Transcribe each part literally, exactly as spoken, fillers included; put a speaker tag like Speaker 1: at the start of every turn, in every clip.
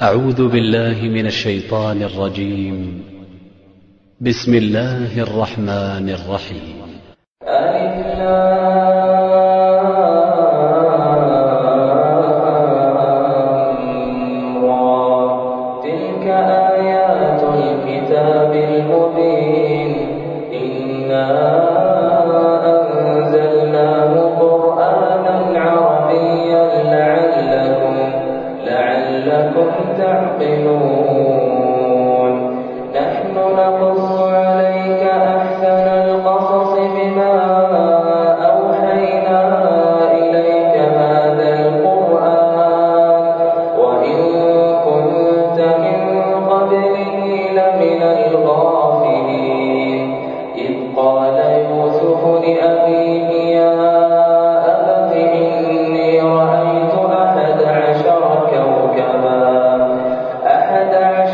Speaker 1: أعوذ بالله من الشيطان الرجيم. بسم الله الرحمن الرحيم.
Speaker 2: تلك آيات الكتاب المبين إنا أنزلناه قرآنا عربيا لعلكم لعلكم تعقلون. نحن نقص عليك أحسن القصص بما أوحينا إليك هذا القرآن وإن كنت من قبله لمن الغافلين. إذ قال يوسف لأبيه يا أبت إني رأيت أحد عشر كوكبا أحد عشر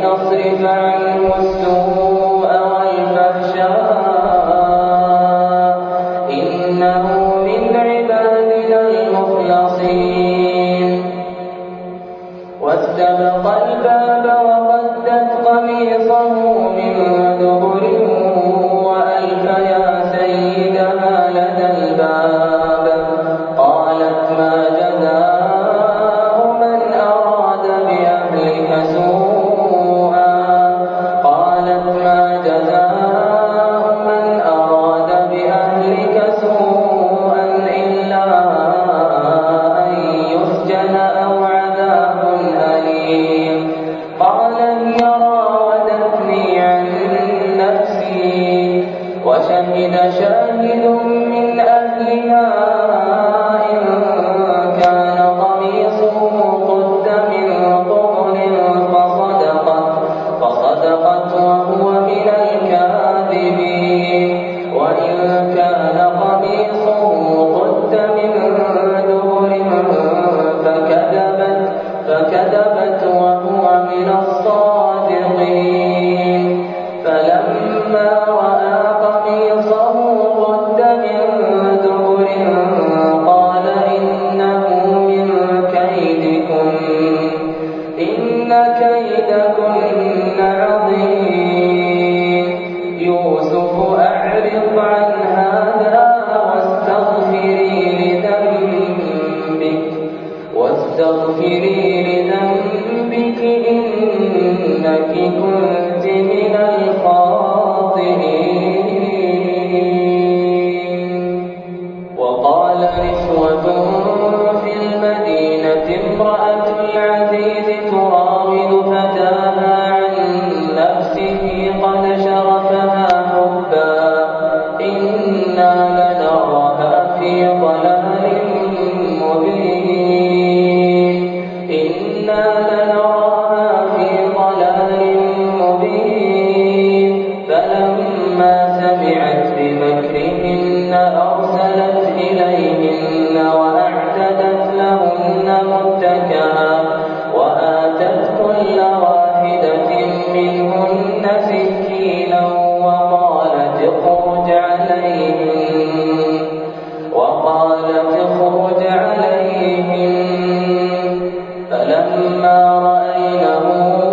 Speaker 2: لنصرف عنه السوء والفحشاء إنه من عبادنا المخلصين واستبق الباب وقدت قميصه من دبر وألف يا سيدها لدى الباب قالت ما جزاء من أراد بأهلك سوءا قالت ما جزاء من أراد بأهلك سوءا إلا أن يسجن أو عذاب أليم قال هي راودتني عن نفسي وشهد شاهد من أهلها إن كان قميصه قد من قبل فصدقت فصدقت وهو من الكاذبين وإن كان قميصه قد من دبر فكذبت فكذبت وهو من الصادقين فلما رأى قميصه قد من دبر قال إنه من كيدكن إن كيدكن عظيم يوسف أعرض عن هذا واستغفري لذنبك واستغفري لذنبك إنك كنت من الخاطئين وقال نسوة في المدينة امرأة العزيز تراود فتاها عن نفسه قد شرفها حبا إنا لنراها في ضلال مبين إنا لنراها في ضلال مبين فلما سمعت بمكرهن أرسلت إليهن وأعتدت لهن متكئا وآتت كل واحدة منهن سكينا وقالت اخرج عليهن وقالت اخرج عليهن فلما رأينه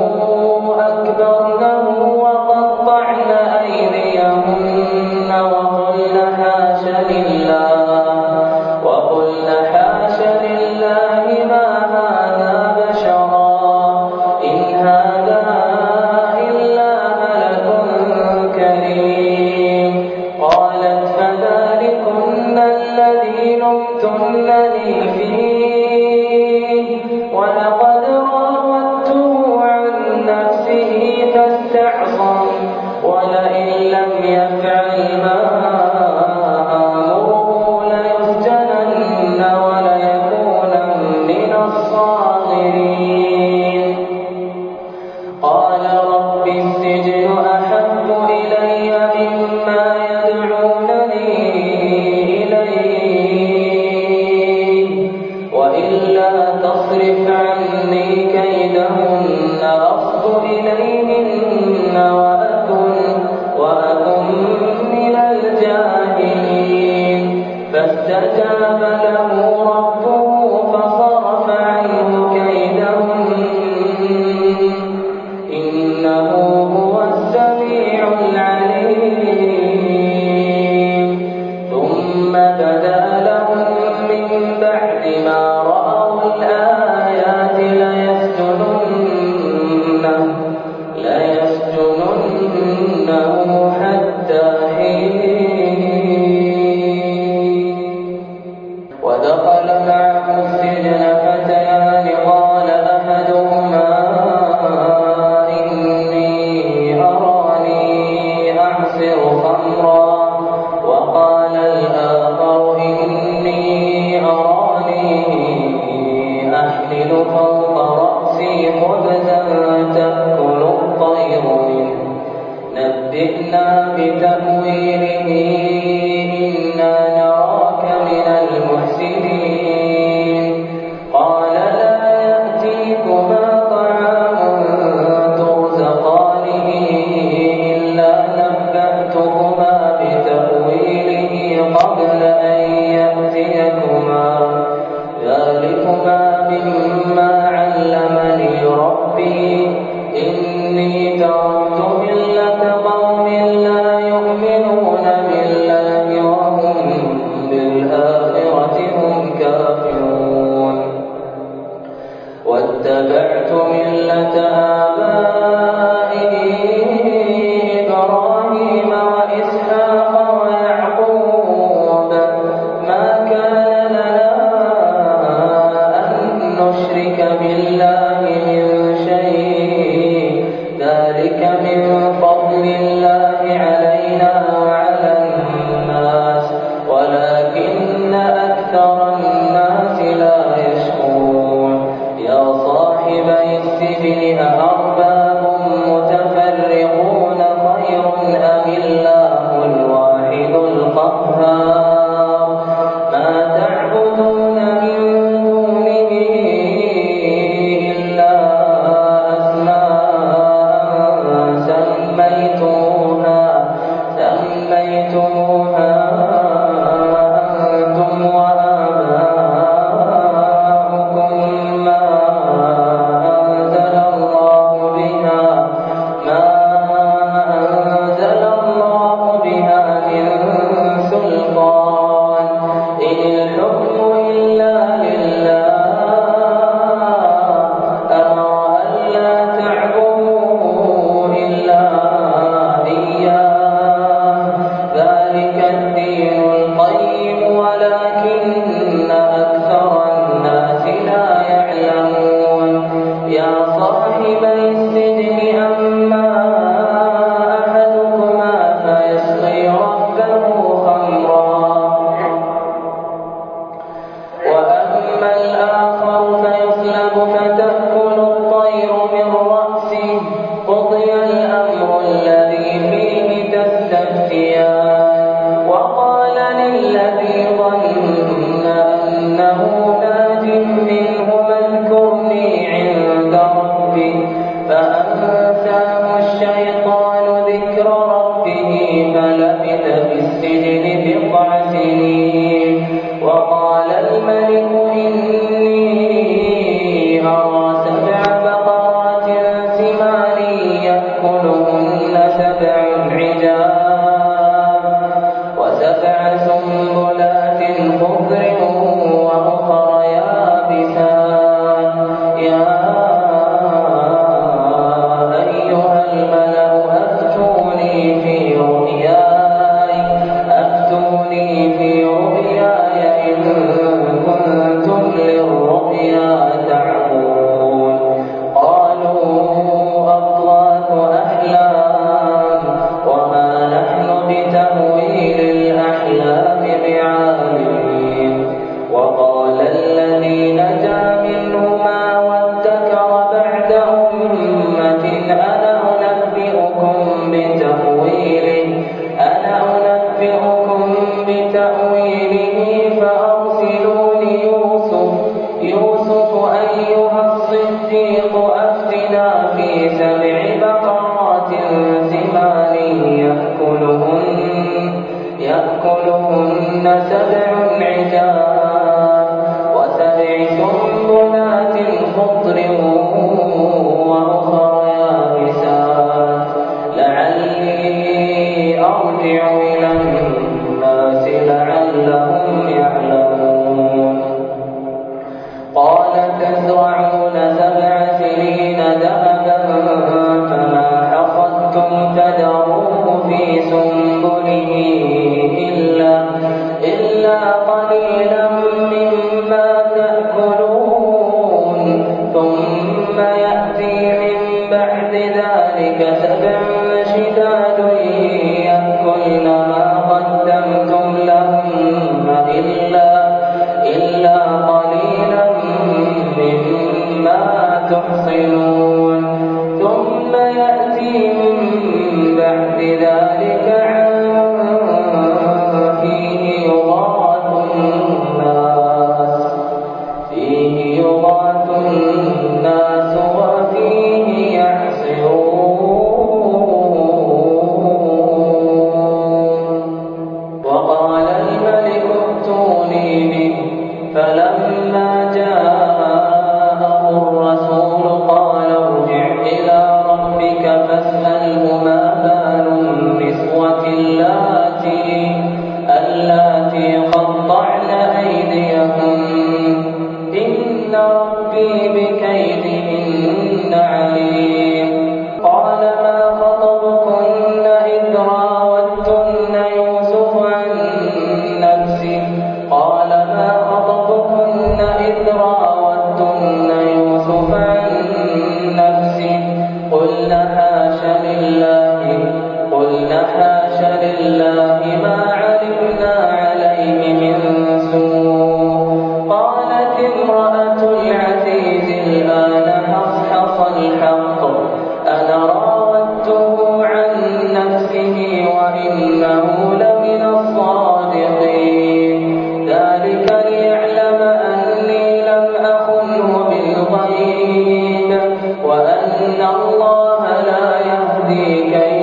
Speaker 2: أكبرنه وقطعن أيديهن وقلن حاش لله وقلن حاش لله ما هذا بشرا إن هذا إلا ملك كريم قالت فذلكن الذي لمتنني فيه ولقد راودته عن نفسه فاستعصم ولئن لم يفعل ما آمره ليسجنن وليكونن من الصاغرين قال رب السجن أحب إلي مما يدعونني إليه وإلا تصرف عني كيدهن أصب إليهن وأكن وأكن من الجاهلين فاستجاب له ربه فصرف عنه كيدهن إنه هو السميع العليم ثم بدا لهم من بعد ما رأوا الآيات ليسجننه الشيطان ذكر ربه فلبث في السجن بضع سنين. وقال الملك إني أرى سبع بقرات سمان يأكلهن سبع عجاف وسبع سنبلات خضر وأخر يابسات. يا أيها الملأ أفتوني في رؤياي أفتوني في رؤياي إن كنتم للرؤيا تعبرون. قالوا أضغاث أحلام وما نحن بتأويل الأحلام بعالمين. وقال الذي نجا منهما وادكر بعد أمة أنا أنبئكم بتأويله أنا أنبئكم بتأويله فأرسلوني يوسف يوسف أيها الصديق أفتنا في سبع بقرات سمان يأكلهن يأكلهن سبع عجاف وسبع سنبلات خضر وأخر يابسات لعلي أرجع إلى الناس لعلهم يعلمون. قال تزرعون سبع سنين دأبا فما حصدتم فذروه في سنبله إلا إلا قليلا مما تأكلون. ثم يأتي من بعد ذلك سبع شداد يأكلن ما قدمتم لهن إلا إلا قليلا مما تحصنون. ثم يأتي من بعد ذلك عام فيه يغاث الناس فيه يغاث الناس وفيه يعصرون. وقال الملك ائتوني به فلما جاءه الرسول قال ارجع إلى ربك فاسأله ما بال النسوة اللاتي اللاتي قطعن أيديهن إن ربي بكيدهن عليم. قال ما خطبكن إذ راوتن يوسف عن نفسه قال ما خطبكن إذ راوتن يوسف عن نفسه قلنا حاش لله قلنا حاش لله ما علمنا عليه من سوء. قالت امرأة العزيز الآن حصحص الحق أنا راودته عن نفسه وإنه لمن الصادقين. ذلك ليعلم أني لم أخنه بالغيب وأن الله لا يهدي كيد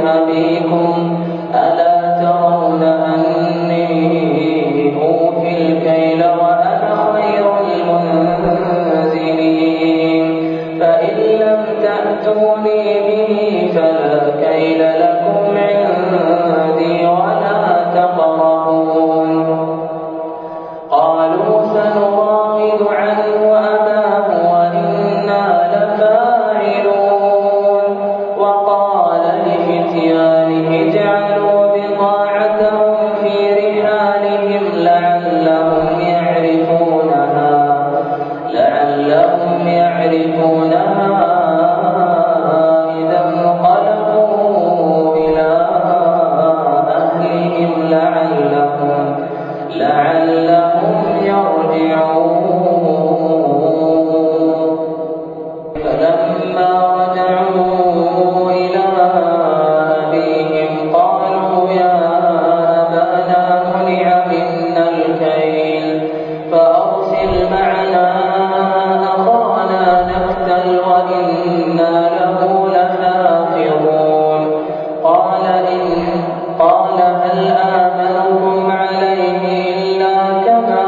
Speaker 2: أبيكم ألا ترون أني أوفي الكيل وأنا خير المنزلين فإن لم تأتوني به فلا كيل لكم عندي ولا تقربون قالوا سنراود عنه أباه وإنا لفاعلون وقال لفتيانه اجعلوا بضاعتهم في رحالهم لعلهم يعرفونها لعلهم يعرفونها إذا انقلبوا إلى أهلهم لعلهم لعلهم يرجعون فلما رجعوا إلى أبيهم قالوا يا أبانا منع منا الكيل فأرسل معنا أخانا نكتل وإنا له لحافظون قال إن قال هل آمنكم عليه إلا كما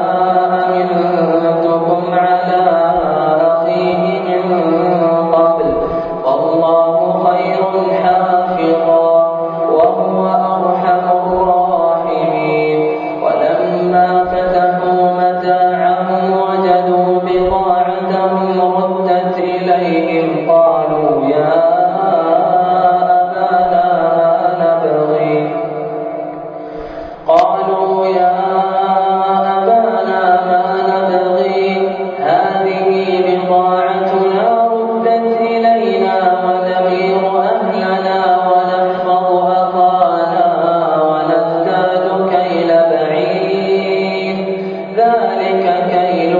Speaker 2: أمنتكم على أخيه من قبل والله خير حافظا وهو أرحم الراحمين ولما فتحوا متاعهم وجدوا بضاعتهم ردت إليهم قالوا يا أبانا ما نبغي قالوا يا أبانا ما نبغي هذه بضاعتنا ردت إلينا ونمير أهلنا ونحفظ أخانا ونزداد كيل بعيد ذلك كيل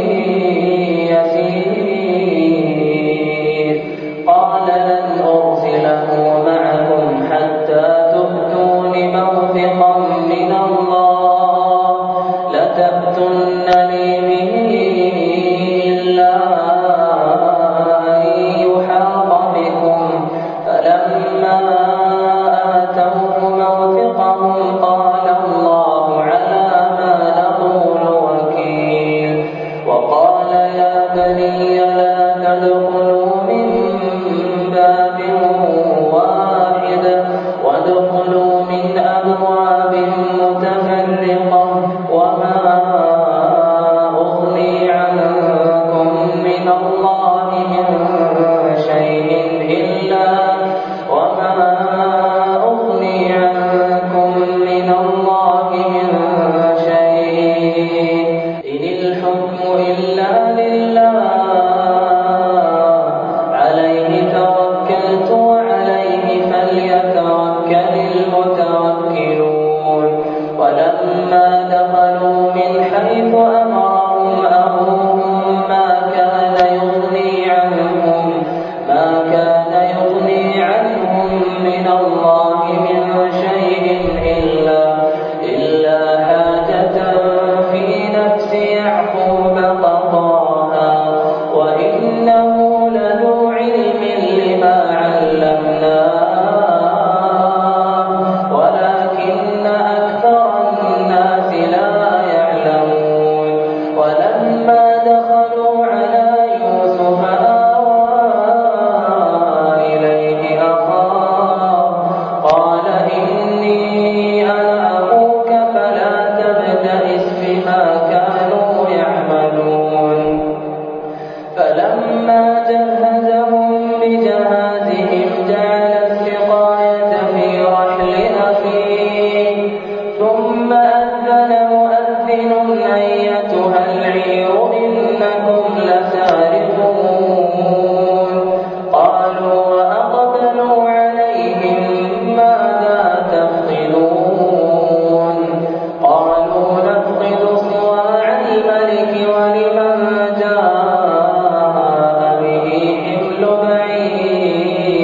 Speaker 2: يسير قال لن أرسله معكم حتى تؤتون موثقا من الله لتأتونني به إلا أن يحاط بكم فلما آتوه موثقهم قال الله على ما نقول وكيل وقال يا بني لا تدخلوا من باب واحد وادخلوا من أبواب متفرقة وما أغني عنكم من الله من شيء إلا وما أغني عنكم من الله من شيء إن الحكم إلا لله عليه توكلت وعليه فليتوكل المتوكلون ولما دخلوا من حيث أمرهم أبوهم ما كان يغني عنهم ما كان يغني عنهم من الله من شيء إلا إلا حاجة في نفس يعقوب قضاها وإنه لذو علم لما علمناه ولكن أكثر الناس لا يعلمون ولما دخلوا على يوسف آوى إليه أخاه قال إني أنا أخوك فلا تبتئس بما كانوا يعملون فلما جهزهم بجهازهم جعل السقاية في رحل أخيه ثم أذن مؤذن أيتها العير إنكم لسارقون قالوا وأقبلوا عليهم ماذا تفقدون قالوا نفقد صواع الملك ولمن جاء به حمل بعير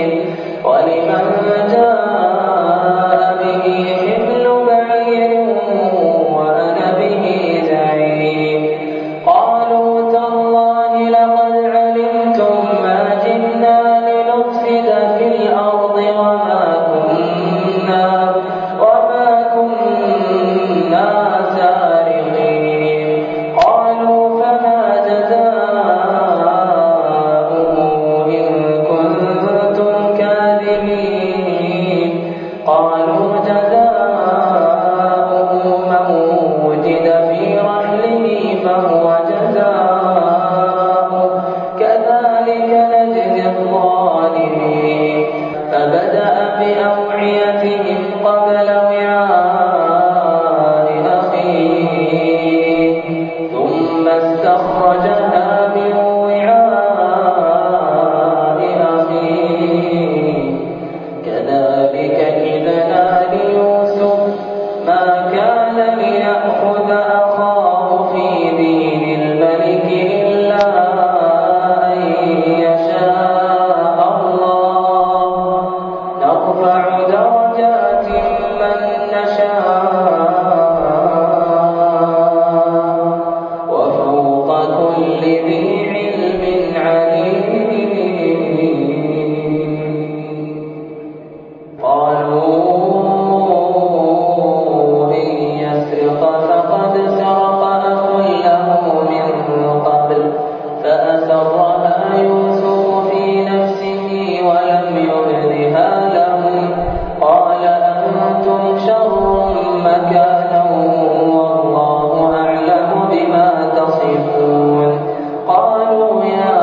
Speaker 2: شر مكانا والله أعلم بما تصفون قالوا يا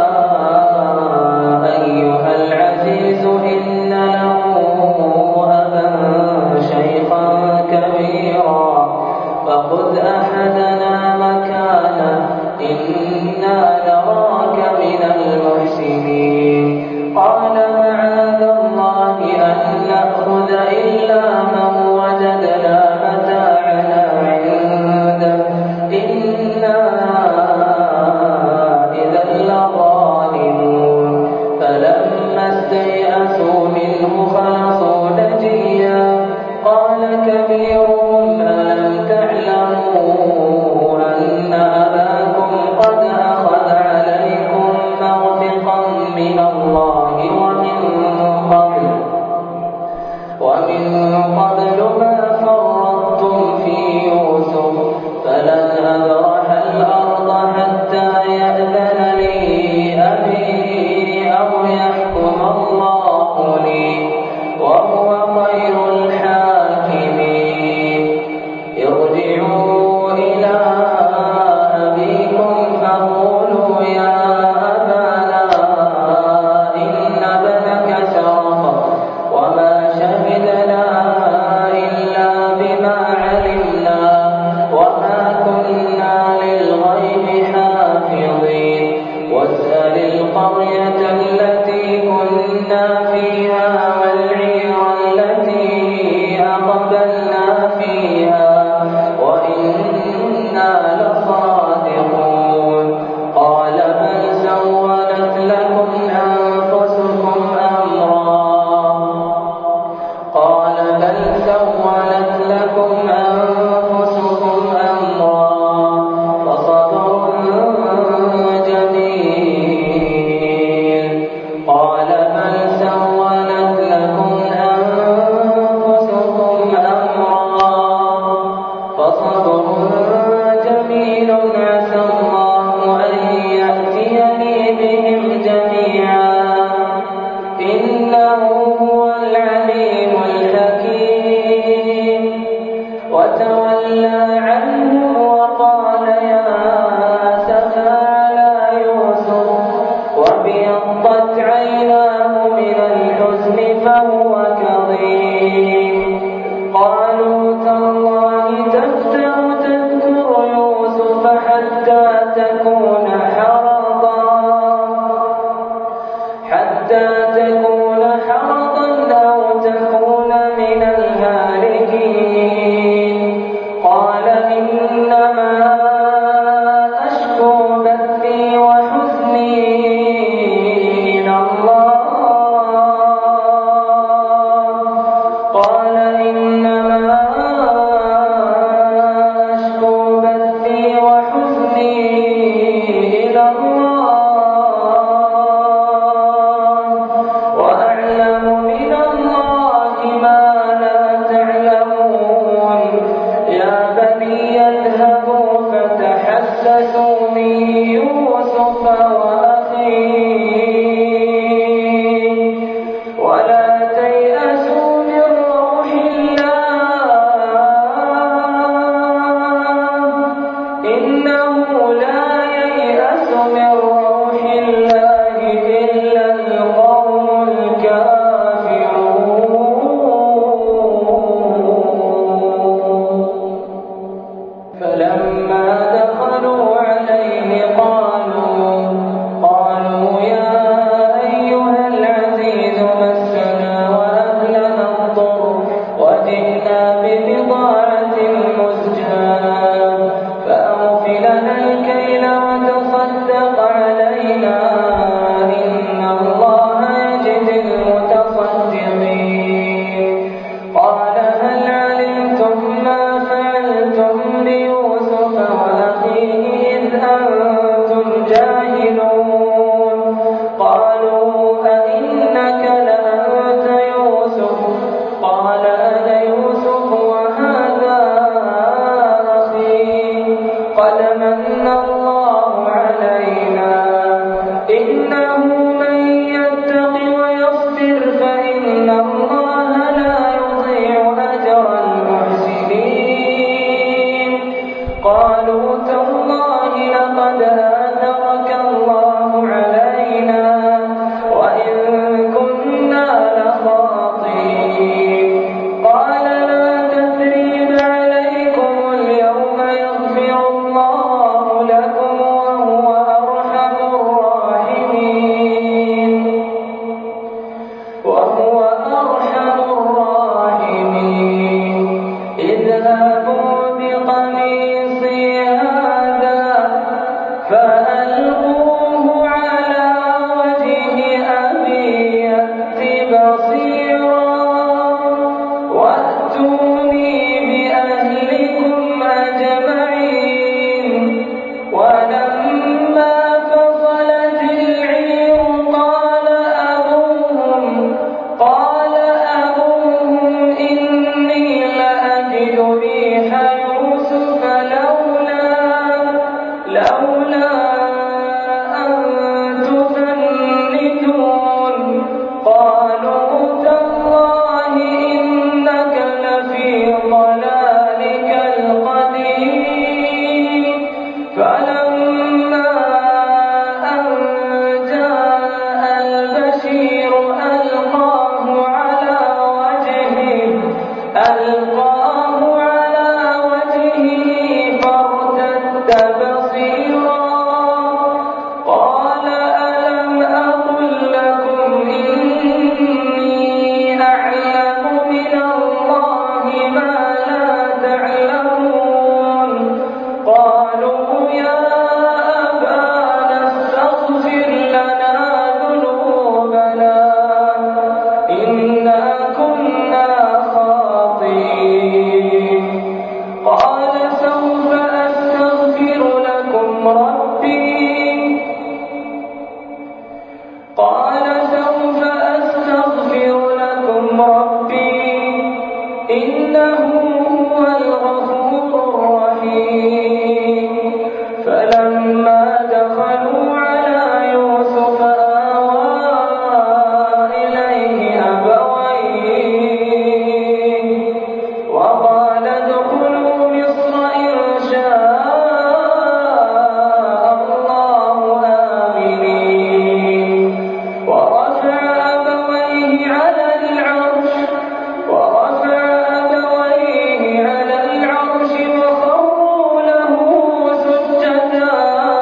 Speaker 2: أيها العزيز إن له أبا شيخا كبيرا فخذ أحدنا مكانه إنا نراك من المحسنين قال معاذ الله أن نأخذ إلا من وجدنا متاعنا عنده إنا إذا لظالمون فلما استيئسوا منه خلصوا نجيا قال كبيرهم ألم تعلموا أن أباكم قد أخذ عليكم موثقا من الله ومن قبل ومن قبل ما فرطتم في يوسف فلن أبرح الأرض حتى يأذن لي أبي أو يحكم الله لي وهو خير الحاكمين ارجعوا إلى أبيكم فقولوا يا أبانا إن ابنك سرق وما شهدنا إلا بما علمنا وما كنا للغيب حافظين واسأل القرية التي كنا فيها والعير التي أقبلنا فيها وإنا لصادقون قال بل سولت لكم أنفسكم أمرا قال بل سولت لكم أنفسكم أمرا فصبر جميل قال بل سولت لكم أنفسكم أمرا فصبر جميل عسى الله أن يأتيني بهم جميعا إنه هو العليم الحكيم وتولى عنهم وقال يا أسفا على يوسف وابيضت عيناه من الحزن فهو كظيم قالوا تالله تفتأ تذكر يوسف حتى تكون حرضا حتى تكون حرضا وهو أرحم الراحمين اذهبوا بقميصي هذا فألقوه على وجه أبي يأت بصيرا وأتوني بأهلكم أجمعين ولما فصلت العير قال أبوهم قال أبوهم إني لأجد ريح يوسف لولا لولا أن تفندون قالوا تالله إنك لفي ضلالك القديم فلما أن جاء البشير ألقاه على وجهه ألقاه على وجهه فارتد بصيرا قال ألم أقل لكم إني أعلم من الله ما لا تعلمون قالوا يا أبانا استغفر لنا ذنوبنا إنا كنا خاطئين قال سوف أستغفر لكم ربي قال سوف أستغفر لكم ربي إنه هو الغفور الرحيم فلما دخلوا على يوسف آوى إليه أبويه وقال ادخلوا مصر إن شاء الله آمنين ورفع أبويه على العرش ورفع أبويه على العرش وخروا له سجدا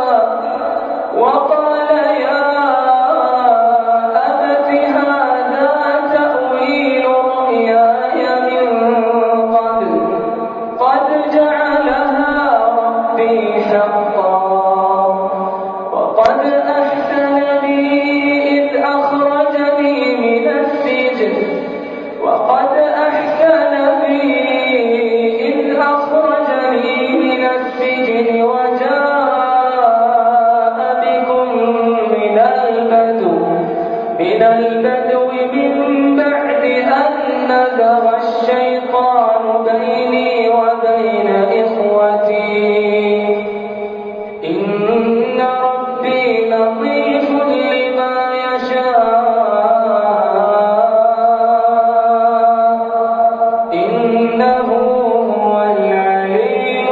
Speaker 2: وقال يا أبت هذا تأويل رؤياي من قبل قد جعلها ربي حقا وقد أحسن بي إذ أخرجني من السجن وقد أحسن بي إذ أخرجني من السجن وجاء بكم من البدو من البدو من بعد أن نزغ الشيطان بيني وبين إخوتي إن ربي لطيف لما يشاء إنه هو العليم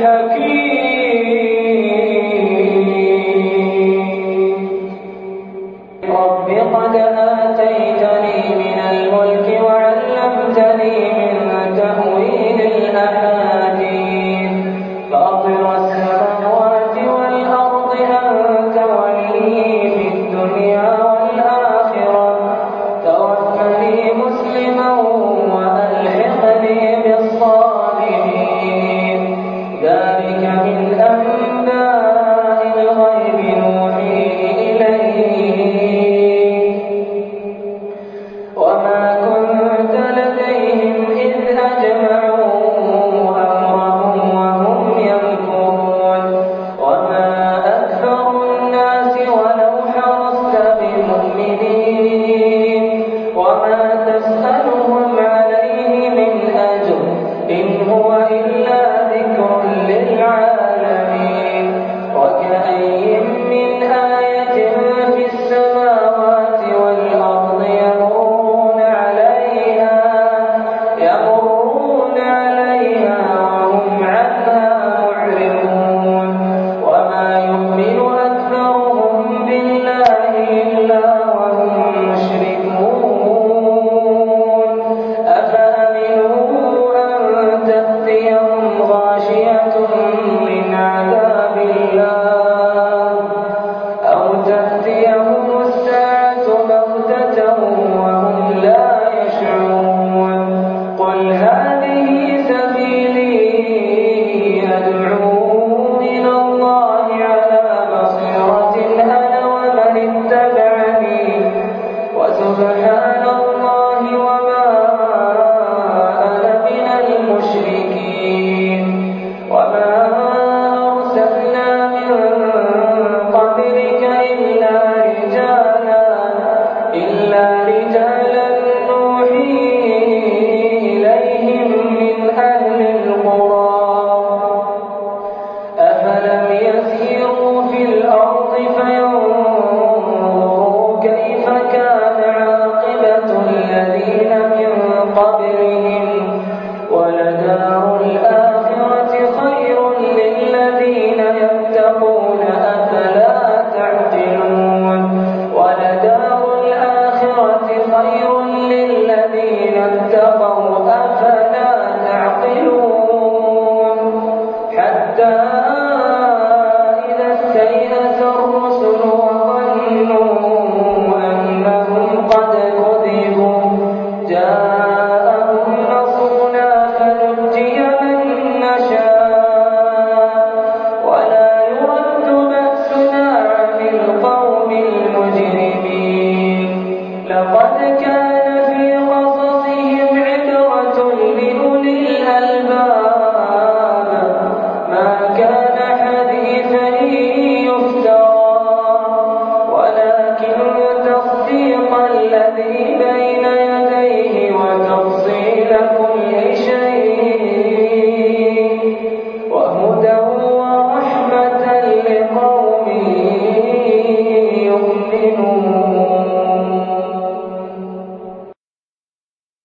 Speaker 2: الحكيم رب قد آتيتني من الملك وعلمتني من تأويل الأحاديث فاطر السماوات والأرض أنت ولي في الدنيا والآخرة توفني مسلما وألحقني بالصالحين ذلك من أنباء الغيب نوحيه إليك وما كنت لديهم إذ أجمعوا أمرهم وهم يمكرون وما أكثر الناس ولو حرصت بمؤمنين وما تسألهم اتقوا أفلا تعقلون حتى إذا استيأس الرسل وظنوا أنهم قد كذبوا جاءهم نصرنا فنجي من نشاء ولا يرد بأسنا عن القوم المجرمين لقد كان في قصصهم عبرة لأولي الألباب ما كان حديثا يفترى ولكن تصديق الذي بين يديه وتفصيل كل شيء وهدى ورحمة لقوم يؤمنون